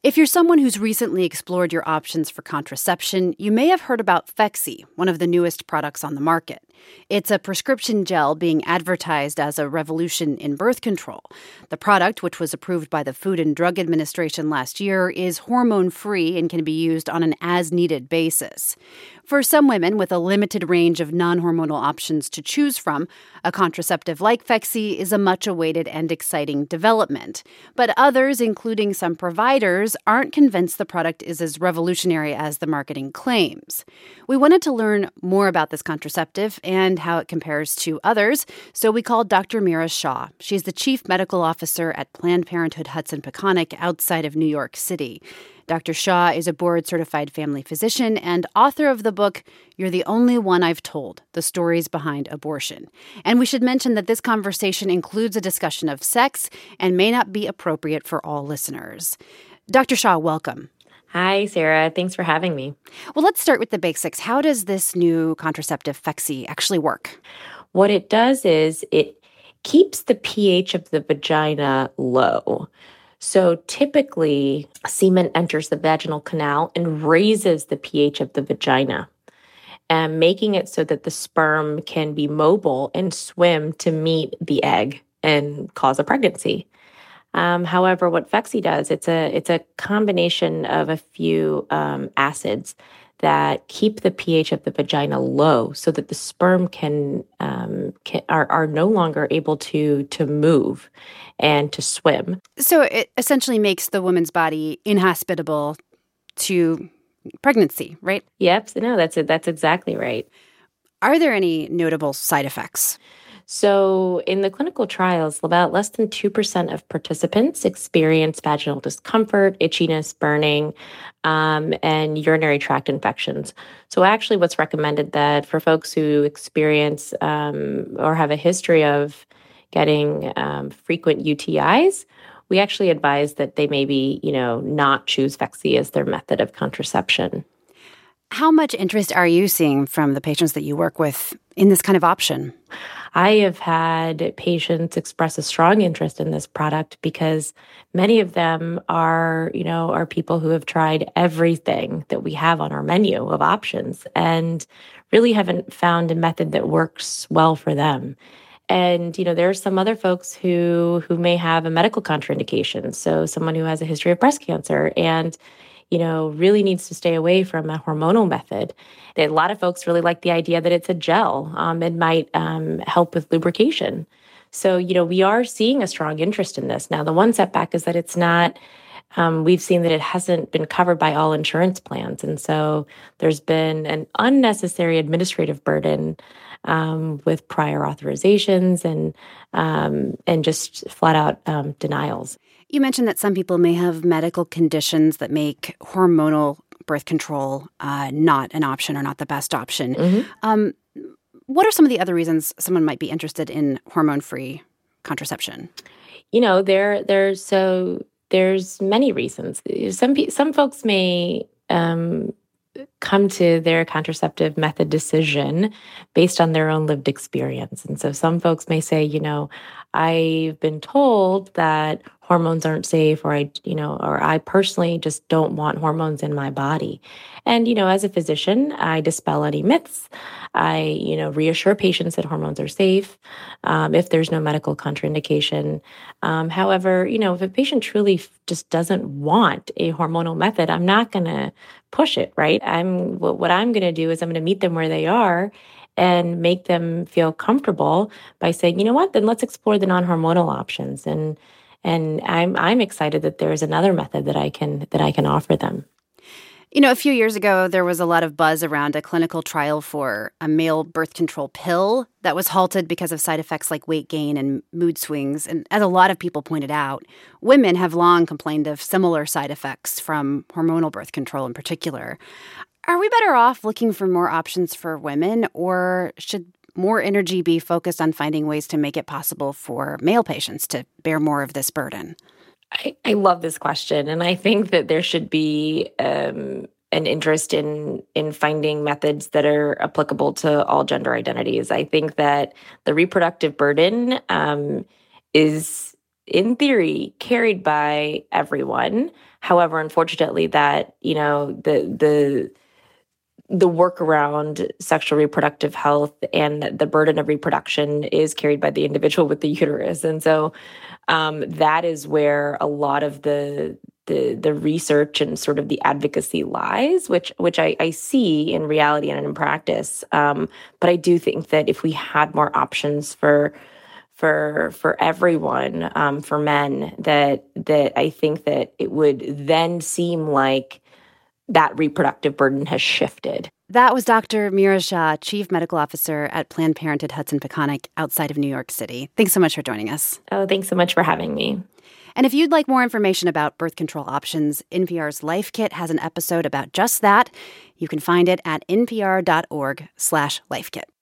If you're someone who's recently explored your options for contraception, you may have heard about Phexxi, one of the newest products on the market. It's a prescription gel being advertised as a revolution in birth control. The product, which was approved by the Food and Drug Administration last year, is hormone-free and can be used on an as-needed basis. For some women with a limited range of non-hormonal options to choose from, a contraceptive like Phexxi is a much-awaited and exciting development. But others, including some providers, aren't convinced the product is as revolutionary as the marketing claims. We wanted to learn more about this contraceptive and how it compares to others, so we called Dr. Mira Shah. She's the Chief Medical Officer at Planned Parenthood Hudson-Peconic outside of New York City. Dr. Shah is a board-certified family physician and author of the book, You're the Only One I've Told, The Stories Behind Abortion. And we should mention that this conversation includes a discussion of sex and may not be appropriate for all listeners. Dr. Shah, welcome. Hi, Sarah. Thanks for having me. Well, let's start with the basics. How does this new contraceptive Phexxi actually work? What it does is it keeps the pH of the vagina low. So typically, semen enters the vaginal canal and raises the pH of the vagina, and making it so that the sperm can be mobile and swim to meet the egg and cause a pregnancy. However, what Phexxi does, it's a combination of a few acids that keep the pH of the vagina low, so that the sperm are no longer able to move and to swim. So it essentially makes the woman's body inhospitable to pregnancy, right? Yep. No, that's exactly right. Are there any notable side effects? So in the clinical trials, about less than 2% of participants experience vaginal discomfort, itchiness, burning, and urinary tract infections. So actually what's recommended that for folks who experience or have a history of getting frequent UTIs, we actually advise that they maybe, not choose Phexxi as their method of contraception. How much interest are you seeing from the patients that you work with in this kind of option? I have had patients express a strong interest in this product because many of them are people who have tried everything that we have on our menu of options and really haven't found a method that works well for them. And, there are some other folks who may have a medical contraindication. So someone who has a history of breast cancer and really needs to stay away from a hormonal method. A lot of folks really like the idea that it's a gel and might help with lubrication. So, we are seeing a strong interest in this. Now, the one setback is that it's not, we've seen that it hasn't been covered by all insurance plans. And so there's been an unnecessary administrative burden with prior authorizations and just flat out denials. You mentioned that some people may have medical conditions that make hormonal birth control not an option or not the best option. Mm-hmm. What are some of the other reasons someone might be interested in hormone-free contraception? There's many reasons. Some folks may come to their contraceptive method decision based on their own lived experience. And so some folks may say, I've been told that hormones aren't safe, or I personally just don't want hormones in my body. And, as a physician, I dispel any myths. I, reassure patients that hormones are safe if there's no medical contraindication. However, if a patient truly just doesn't want a hormonal method, I'm not going to push it, right? What I'm going to do is I'm going to meet them where they are and make them feel comfortable by saying, you know what, then let's explore the non-hormonal options. And I'm excited that there's another method that I can offer them. A few years ago, there was a lot of buzz around a clinical trial for a male birth control pill that was halted because of side effects like weight gain and mood swings. And as a lot of people pointed out, women have long complained of similar side effects from hormonal birth control in particular. Are we better off looking for more options for women, or should more energy be focused on finding ways to make it possible for male patients to bear more of this burden? I love this question, and I think that there should be an interest in finding methods that are applicable to all gender identities. I think that the reproductive burden is, in theory, carried by everyone. However, unfortunately, that, the work around sexual reproductive health and the burden of reproduction is carried by the individual with the uterus. And so that is where a lot of the research and sort of the advocacy lies, which I see in reality and in practice. But I do think that if we had more options for everyone, for men, that I think that it would then seem like that reproductive burden has shifted. That was Dr. Mira Shah, Chief Medical Officer at Planned Parenthood Hudson Peconic outside of New York City. Thanks so much for joining us. Oh, thanks so much for having me. And if you'd like more information about birth control options, NPR's Life Kit has an episode about just that. You can find it at npr.org/lifekit.